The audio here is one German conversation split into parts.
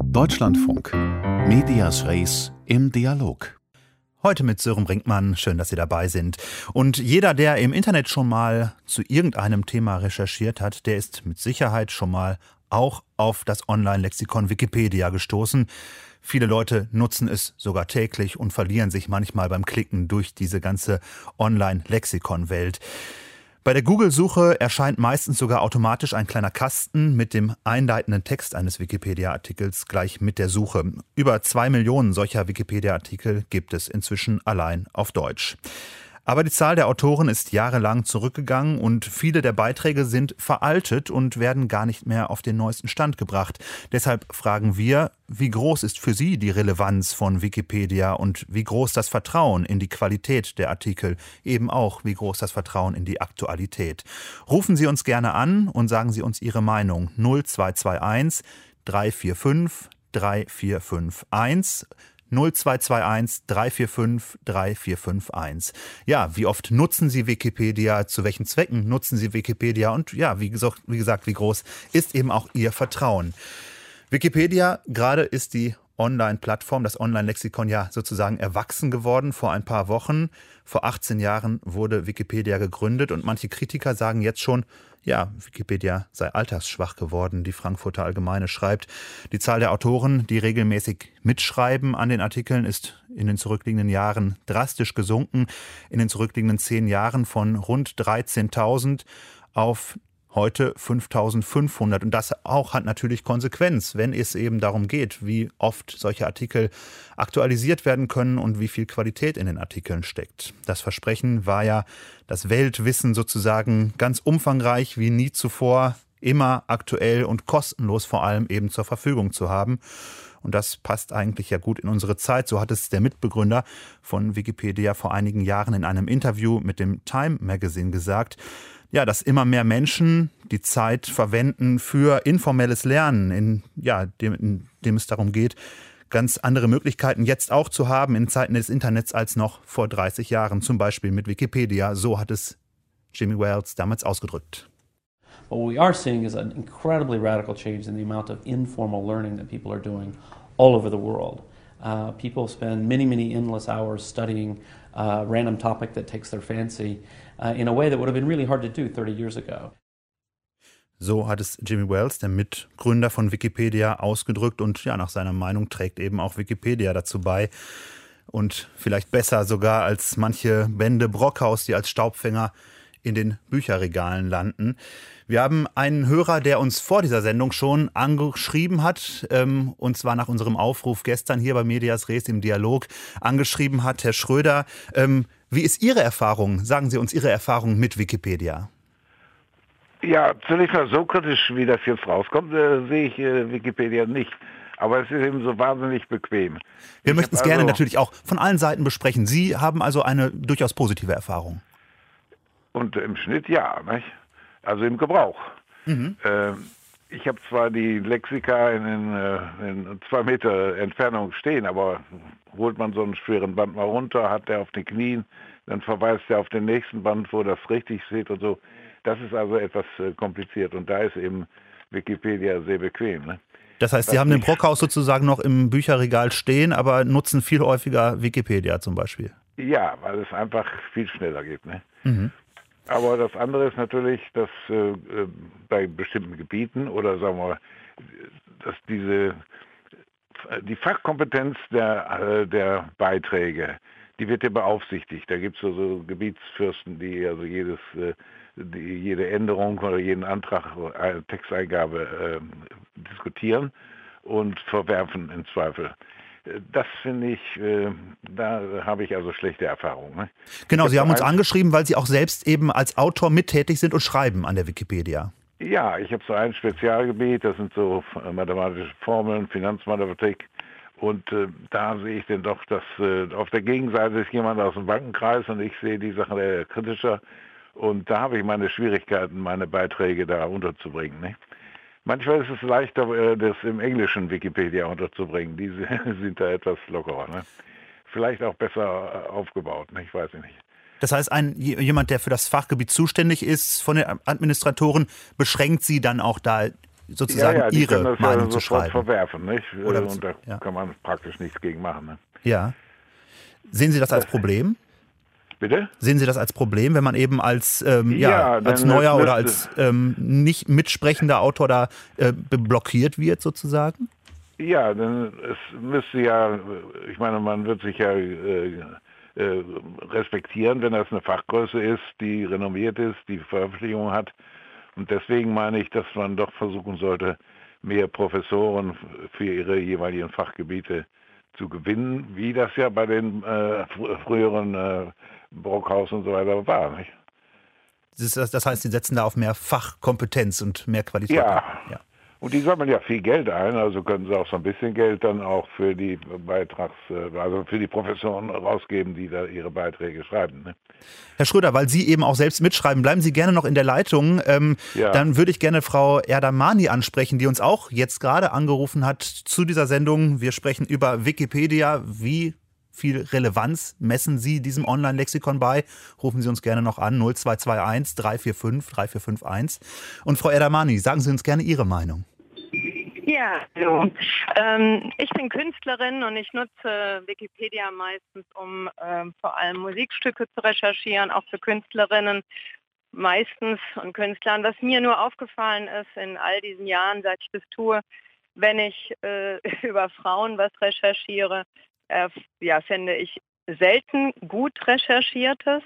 Deutschlandfunk. Medias Res im Dialog. Heute mit Sören Brinkmann. Schön, dass Sie dabei sind. Und jeder, der im Internet schon mal zu irgendeinem Thema recherchiert hat, der ist mit Sicherheit schon mal auch auf das Online-Lexikon Wikipedia gestoßen. Viele Leute nutzen es sogar täglich und verlieren sich manchmal beim Klicken durch diese ganze Online-Lexikon-Welt. Bei der Google-Suche erscheint meistens sogar automatisch ein kleiner Kasten mit dem einleitenden Text eines Wikipedia-Artikels gleich mit der Suche. Über 2 Millionen solcher Wikipedia-Artikel gibt es inzwischen allein auf Deutsch. Aber die Zahl der Autoren ist jahrelang zurückgegangen und viele der Beiträge sind veraltet und werden gar nicht mehr auf den neuesten Stand gebracht. Deshalb fragen wir, wie groß ist für Sie die Relevanz von Wikipedia und wie groß das Vertrauen in die Qualität der Artikel, eben auch wie groß das Vertrauen in die Aktualität. Rufen Sie uns gerne an und sagen Sie uns Ihre Meinung. 0221 345 3451 0221 345 3451. Ja, wie oft nutzen Sie Wikipedia? Zu welchen Zwecken nutzen Sie Wikipedia? Und ja, wie gesagt, wie groß ist eben auch Ihr Vertrauen? Wikipedia gerade ist die Online-Plattform, das Online-Lexikon ja sozusagen erwachsen geworden vor ein paar Wochen. Vor 18 Jahren wurde Wikipedia gegründet und manche Kritiker sagen jetzt schon, ja, Wikipedia sei altersschwach geworden. Die Frankfurter Allgemeine schreibt, die Zahl der Autoren, die regelmäßig mitschreiben an den Artikeln, ist in den zurückliegenden Jahren drastisch gesunken. In den zurückliegenden 10 Jahren von rund 13.000 auf heute 5.500. Und das auch hat natürlich Konsequenz, wenn es eben darum geht, wie oft solche Artikel aktualisiert werden können und wie viel Qualität in den Artikeln steckt. Das Versprechen war ja, das Weltwissen sozusagen ganz umfangreich wie nie zuvor, immer aktuell und kostenlos vor allem eben zur Verfügung zu haben. Und das passt eigentlich ja gut in unsere Zeit. So hat es der Mitbegründer von Wikipedia vor einigen Jahren in einem Interview mit dem Time Magazine gesagt. Ja, dass immer mehr Menschen die Zeit verwenden für informelles Lernen, in dem es darum geht, ganz andere Möglichkeiten jetzt auch zu haben in Zeiten des Internets als noch vor 30 Jahren, zum Beispiel mit Wikipedia. So hat es Jimmy Wales damals ausgedrückt. What we are seeing is an incredibly radical change in the amount of informal learning that people are doing all over the world. People spend many endless hours studying a random topic that takes their fancy in a way that would have been really hard to do 30 years ago. So hat es Jimmy Wales, der Mitgründer von Wikipedia, ausgedrückt und ja, nach seiner Meinung trägt eben auch Wikipedia dazu bei und vielleicht besser sogar als manche Bände Brockhaus, die als Staubfänger in den Bücherregalen landen. Wir haben einen Hörer, der uns vor dieser Sendung schon angeschrieben hat, und zwar nach unserem Aufruf gestern hier bei Medias Res im Dialog angeschrieben hat. Herr Schröder, wie ist Ihre Erfahrung? Sagen Sie uns Ihre Erfahrung mit Wikipedia. Ja, zunächst mal so kritisch, wie das jetzt rauskommt, sehe ich Wikipedia nicht. Aber es ist eben so wahnsinnig bequem. Wir möchten es gerne natürlich auch von allen Seiten besprechen. Sie haben also eine durchaus positive Erfahrung. Und im Schnitt ja, nicht? Also im Gebrauch. Mhm. Ich habe zwar die Lexika in 2 Meter Entfernung stehen, aber holt man so einen schweren Band mal runter, hat der auf den Knien, dann verweist er auf den nächsten Band, wo das richtig steht und so. Das ist also etwas kompliziert und da ist eben Wikipedia sehr bequem. Ne? Das heißt, Sie haben den Brockhaus sozusagen noch im Bücherregal stehen, aber nutzen viel häufiger Wikipedia zum Beispiel. Ja, weil es einfach viel schneller geht. Ne? Mhm. Aber das andere ist natürlich, dass bei bestimmten Gebieten oder sagen wir, dass die Fachkompetenz der Beiträge, die wird ja beaufsichtigt. Da gibt es so Gebietsfürsten, die also jede Änderung oder jeden Antrag, Texteingabe diskutieren und verwerfen im Zweifel. Das finde ich, da habe ich also schlechte Erfahrungen. Ne? Genau, Sie haben uns angeschrieben, weil Sie auch selbst eben als Autor mittätig sind und schreiben an der Wikipedia. Ja, ich habe so ein Spezialgebiet, das sind so mathematische Formeln, Finanzmathematik. Und da sehe ich denn doch, dass auf der Gegenseite ist jemand aus dem Bankenkreis und ich sehe die Sache kritischer. Und da habe ich meine Schwierigkeiten, meine Beiträge da unterzubringen. Ne? Manchmal ist es leichter, das im englischen Wikipedia unterzubringen. Die sind da etwas lockerer. Ne? Vielleicht auch besser aufgebaut, ne? Ich weiß nicht. Das heißt, jemand, der für das Fachgebiet zuständig ist, von den Administratoren, beschränkt Sie dann auch da sozusagen die ihre können das Meinung ja zu sofort schreiben. verwerfen, nicht? Oder Und da kann man praktisch nichts gegen machen. Ne? Ja. Sehen Sie das als Problem? Bitte? Sehen Sie das als Problem, wenn man eben als, als denn neuer es oder als nicht mitsprechender Autor da blockiert wird sozusagen? Ja, denn es müsste ja, ich meine, man wird sich ja respektieren, wenn das eine Fachgröße ist, die renommiert ist, die Veröffentlichung hat. Und deswegen meine ich, dass man doch versuchen sollte, mehr Professoren für ihre jeweiligen Fachgebiete zu gewinnen, wie das ja bei den früheren Brockhaus und so weiter war. Nicht? Das heißt, Sie setzen da auf mehr Fachkompetenz und mehr Qualität. Ja. Ja. Und die sammeln ja viel Geld ein, also können sie auch so ein bisschen Geld dann auch für die also für die Professoren rausgeben, die da ihre Beiträge schreiben. Ne? Herr Schröder, weil Sie eben auch selbst mitschreiben, bleiben Sie gerne noch in der Leitung. Dann würde ich gerne Frau Erdemani ansprechen, die uns auch jetzt gerade angerufen hat zu dieser Sendung. Wir sprechen über Wikipedia. Wie viel Relevanz messen Sie diesem Online-Lexikon bei? Rufen Sie uns gerne noch an, 0221 345 3451. Und Frau Erdemani, sagen Sie uns gerne Ihre Meinung. Ja, hallo. Ich bin Künstlerin und ich nutze Wikipedia meistens, um vor allem Musikstücke zu recherchieren, auch für Künstlerinnen meistens und Künstlern. Was mir nur aufgefallen ist in all diesen Jahren, seit ich das tue, wenn ich über Frauen was recherchiere, finde ich selten gut Recherchiertes.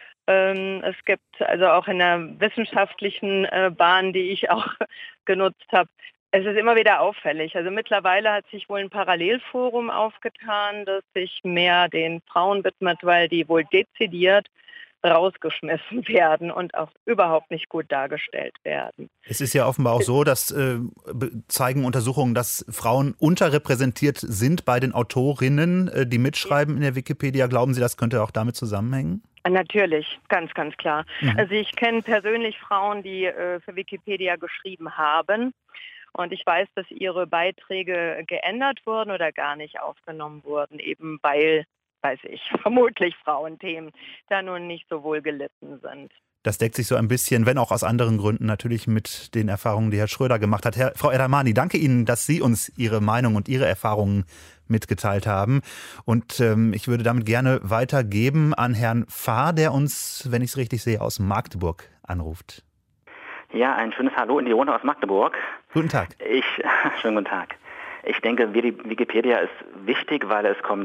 Es gibt also auch in der wissenschaftlichen Bahn, die ich auch genutzt habe, es ist immer wieder auffällig. Also mittlerweile hat sich wohl ein Parallelforum aufgetan, das sich mehr den Frauen widmet, weil die wohl dezidiert rausgeschmissen werden und auch überhaupt nicht gut dargestellt werden. Es ist ja offenbar auch so, dass zeigen Untersuchungen, dass Frauen unterrepräsentiert sind bei den Autorinnen, die mitschreiben in der Wikipedia. Glauben Sie, das könnte auch damit zusammenhängen? Natürlich, ganz, ganz klar. Also ich kenne persönlich Frauen, die für Wikipedia geschrieben haben. Und ich weiß, dass ihre Beiträge geändert wurden oder gar nicht aufgenommen wurden, eben weil, weiß ich, vermutlich Frauenthemen da nun nicht so wohl gelitten sind. Das deckt sich so ein bisschen, wenn auch aus anderen Gründen, natürlich mit den Erfahrungen, die Herr Schröder gemacht hat. Frau Erdemani, danke Ihnen, dass Sie uns Ihre Meinung und Ihre Erfahrungen mitgeteilt haben. Und ich würde damit gerne weitergeben an Herrn Fahr, der uns, wenn ich es richtig sehe, aus Magdeburg anruft. Ja, ein schönes Hallo in die Runde aus Magdeburg. Guten Tag. Schönen guten Tag. Ich denke, Wikipedia ist wichtig, weil es kommt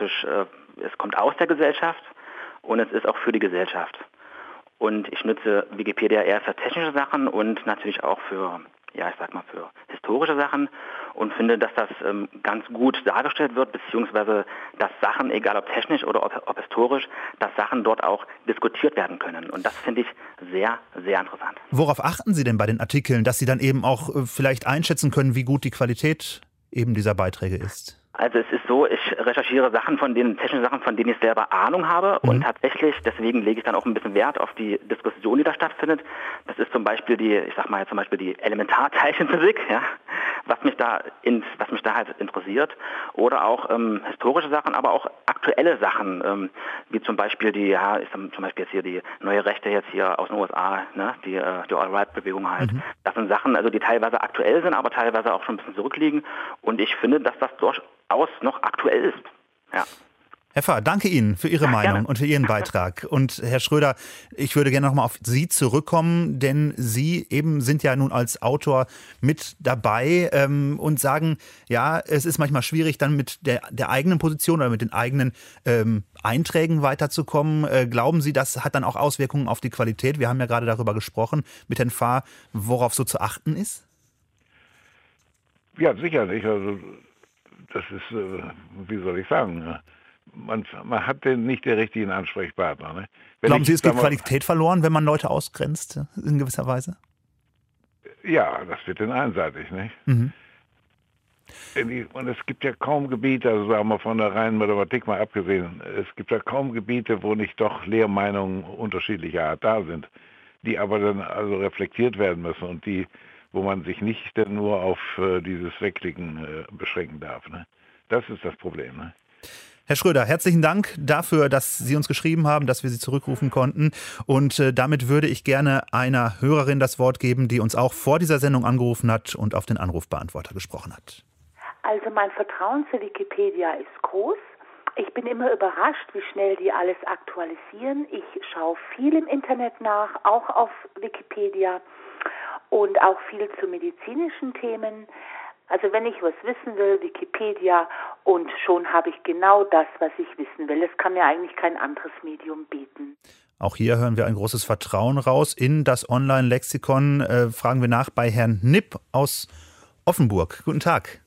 es kommt aus der Gesellschaft und es ist auch für die Gesellschaft. Und ich nutze Wikipedia eher für technische Sachen und natürlich auch für historische Sachen und finde, dass das ganz gut dargestellt wird, beziehungsweise dass Sachen, egal ob technisch oder ob historisch, dass Sachen dort auch diskutiert werden können. Und das finde ich sehr, sehr interessant. Worauf achten Sie denn bei den Artikeln, dass Sie dann eben auch vielleicht einschätzen können, wie gut die Qualität eben dieser Beiträge ist? Also es ist so, ich recherchiere technische Sachen, von denen ich selber Ahnung habe und tatsächlich, deswegen lege ich dann auch ein bisschen Wert auf die Diskussion, die da stattfindet. Das ist zum Beispiel die Elementarteilchenphysik, ja, was mich da halt interessiert. Oder auch historische Sachen, aber auch aktuelle Sachen, wie zum Beispiel jetzt hier die neue Rechte jetzt hier aus den USA, ne, die All-Right-Bewegung halt. Das sind Sachen, also die teilweise aktuell sind, aber teilweise auch schon ein bisschen zurückliegen. Und ich finde, dass das durchaus noch aktuell ist. Ja. Herr Fahr, danke Ihnen für Ihre Meinung und für Ihren Beitrag. Und Herr Schröder, ich würde gerne nochmal auf Sie zurückkommen, denn Sie eben sind ja nun als Autor mit dabei und sagen, ja, es ist manchmal schwierig, dann mit der eigenen Position oder mit den eigenen Einträgen weiterzukommen. Glauben Sie, das hat dann auch Auswirkungen auf die Qualität? Wir haben ja gerade darüber gesprochen mit Herrn Fahr, worauf so zu achten ist? Ja, sicherlich. Also das ist, wie soll ich sagen, man hat nicht den richtigen Ansprechpartner. Ne? Glauben Sie, es geht Qualität verloren, wenn man Leute ausgrenzt, in gewisser Weise? Ja, das wird dann einseitig. Nicht? Und es gibt ja kaum Gebiete, also sagen wir von der reinen Mathematik mal abgesehen, es gibt ja kaum Gebiete, wo nicht doch Lehrmeinungen unterschiedlicher Art da sind, die aber dann also reflektiert werden müssen und wo man sich nicht nur auf dieses Wegklicken beschränken darf. Ne? Das ist das Problem. Ne? Herr Schröder, herzlichen Dank dafür, dass Sie uns geschrieben haben, dass wir Sie zurückrufen konnten. Und damit würde ich gerne einer Hörerin das Wort geben, die uns auch vor dieser Sendung angerufen hat und auf den Anrufbeantworter gesprochen hat. Also mein Vertrauen zu Wikipedia ist groß. Ich bin immer überrascht, wie schnell die alles aktualisieren. Ich schaue viel im Internet nach, auch auf Wikipedia und auch viel zu medizinischen Themen. Also wenn ich was wissen will, Wikipedia, und schon habe ich genau das, was ich wissen will. Es kann mir eigentlich kein anderes Medium bieten. Auch hier hören wir ein großes Vertrauen raus in das Online-Lexikon. Fragen wir nach bei Herrn Nipp aus Offenburg. Guten Tag.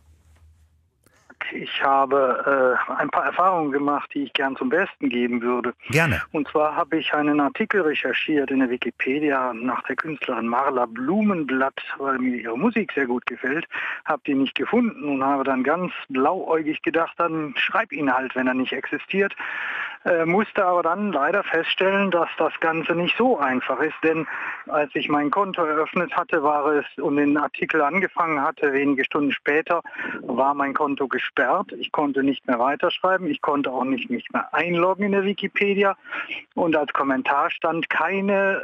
Ich habe ein paar Erfahrungen gemacht, die ich gern zum Besten geben würde. Gerne. Und zwar habe ich einen Artikel recherchiert in der Wikipedia nach der Künstlerin Marla Blumenblatt, weil mir ihre Musik sehr gut gefällt. Habe die nicht gefunden und habe dann ganz blauäugig gedacht, dann schreib ihn halt, wenn er nicht existiert. Musste aber dann leider feststellen, dass das Ganze nicht so einfach ist, denn als ich mein Konto eröffnet hatte, war es und den Artikel angefangen hatte, wenige Stunden später, war mein Konto gesperrt. Ich konnte nicht mehr weiterschreiben, ich konnte auch nicht mehr einloggen in der Wikipedia und als Kommentar stand keine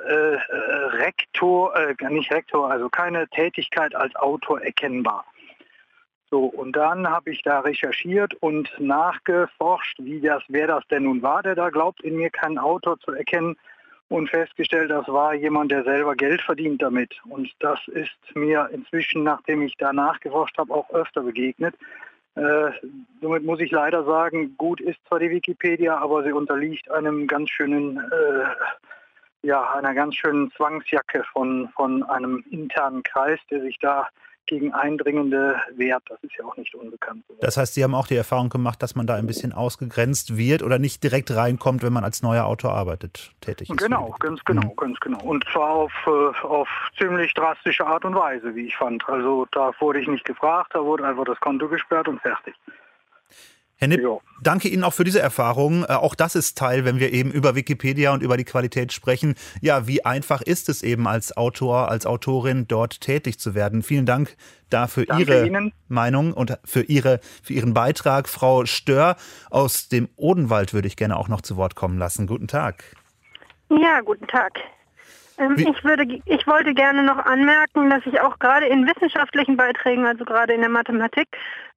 keine Tätigkeit als Autor erkennbar. So, und dann habe ich da recherchiert und nachgeforscht, wer das denn nun war, der da glaubt, in mir keinen Autor zu erkennen und festgestellt, das war jemand, der selber Geld verdient damit. Und das ist mir inzwischen, nachdem ich da nachgeforscht habe, auch öfter begegnet. Somit muss ich leider sagen, gut ist zwar die Wikipedia, aber sie unterliegt einem ganz schönen, einer ganz schönen Zwangsjacke von einem internen Kreis, der sich da gegen Eindringende wehrt. Das ist ja auch nicht unbekannt. Das heißt, Sie haben auch die Erfahrung gemacht, dass man da ein bisschen ausgegrenzt wird oder nicht direkt reinkommt, wenn man als neuer Autor tätig ist. Genau, ganz genau. Und zwar auf ziemlich drastische Art und Weise, wie ich fand. Also da wurde ich nicht gefragt, da wurde einfach das Konto gesperrt und fertig. Herr Nipp, danke Ihnen auch für diese Erfahrung. Auch das ist Teil, wenn wir eben über Wikipedia und über die Qualität sprechen. Ja, wie einfach ist es eben als Autor, als Autorin dort tätig zu werden? Vielen Dank dafür Ihre Ihnen. Meinung und für Ihren Beitrag. Frau Stör aus dem Odenwald würde ich gerne auch noch zu Wort kommen lassen. Guten Tag. Ja, guten Tag. Ich wollte gerne noch anmerken, dass ich auch gerade in wissenschaftlichen Beiträgen, also gerade in der Mathematik,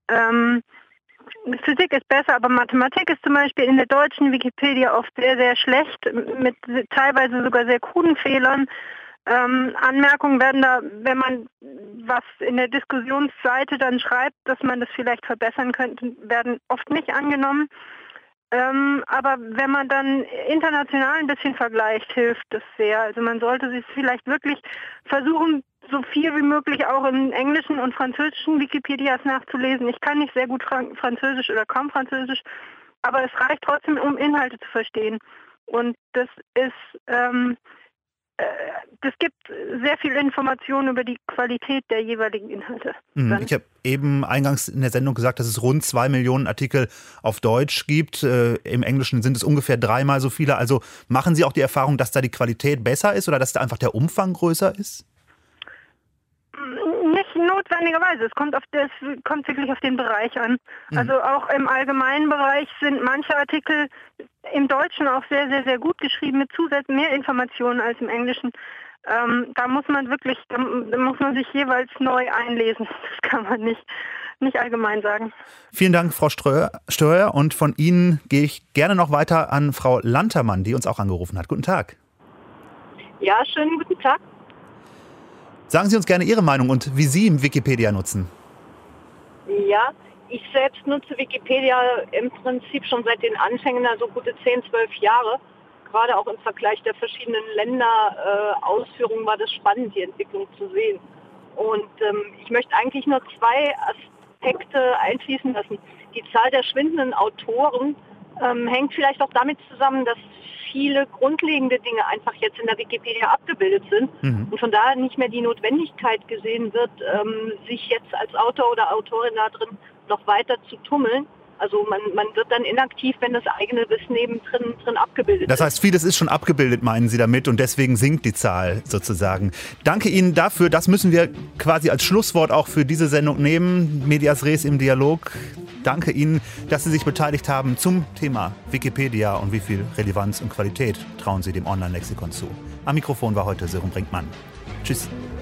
Physik ist besser, aber Mathematik ist zum Beispiel in der deutschen Wikipedia oft sehr, sehr schlecht, mit teilweise sogar sehr kruden Fehlern. Anmerkungen werden da, wenn man was in der Diskussionsseite dann schreibt, dass man das vielleicht verbessern könnte, werden oft nicht angenommen. Aber wenn man dann international ein bisschen vergleicht, hilft das sehr. Also man sollte sich vielleicht wirklich versuchen, so viel wie möglich auch in englischen und französischen Wikipedias nachzulesen. Ich kann nicht sehr gut Französisch oder kaum Französisch, aber es reicht trotzdem, um Inhalte zu verstehen. Und das gibt sehr viel Information über die Qualität der jeweiligen Inhalte. Ich habe eben eingangs in der Sendung gesagt, dass es rund 2 Millionen Artikel auf Deutsch gibt. Im Englischen sind es ungefähr 3-mal so viele. Also machen Sie auch die Erfahrung, dass da die Qualität besser ist oder dass da einfach der Umfang größer ist? Nicht notwendigerweise. Es kommt wirklich auf den Bereich an. Also auch im allgemeinen Bereich sind manche Artikel im Deutschen auch sehr, sehr, sehr gut geschrieben mit zusätzlich mehr Informationen als im Englischen. Da muss man sich jeweils neu einlesen. Das kann man nicht allgemein sagen. Vielen Dank, Frau Steuer. Und von Ihnen gehe ich gerne noch weiter an Frau Lantermann, die uns auch angerufen hat. Guten Tag. Ja, schönen guten Tag. Sagen Sie uns gerne Ihre Meinung und wie Sie Wikipedia nutzen. Ja, ich selbst nutze Wikipedia im Prinzip schon seit den Anfängen, also gute 10, 12 Jahre. Gerade auch im Vergleich der verschiedenen Länderausführungen war das spannend, die Entwicklung zu sehen. Und ich möchte eigentlich nur 2 Aspekte einfließen lassen. Die Zahl der schwindenden Autoren hängt vielleicht auch damit zusammen, dass viele grundlegende Dinge einfach jetzt in der Wikipedia abgebildet sind und von daher nicht mehr die Notwendigkeit gesehen wird, sich jetzt als Autor oder Autorin da drin noch weiter zu tummeln. Also man wird dann inaktiv, wenn das eigene Wissen eben drin abgebildet ist. Das heißt, vieles ist schon abgebildet, meinen Sie damit, und deswegen sinkt die Zahl sozusagen. Danke Ihnen dafür. Das müssen wir quasi als Schlusswort auch für diese Sendung nehmen. Medias Res im Dialog. Danke Ihnen, dass Sie sich beteiligt haben zum Thema Wikipedia und wie viel Relevanz und Qualität trauen Sie dem Online-Lexikon zu. Am Mikrofon war heute Sören Brinkmann. Tschüss.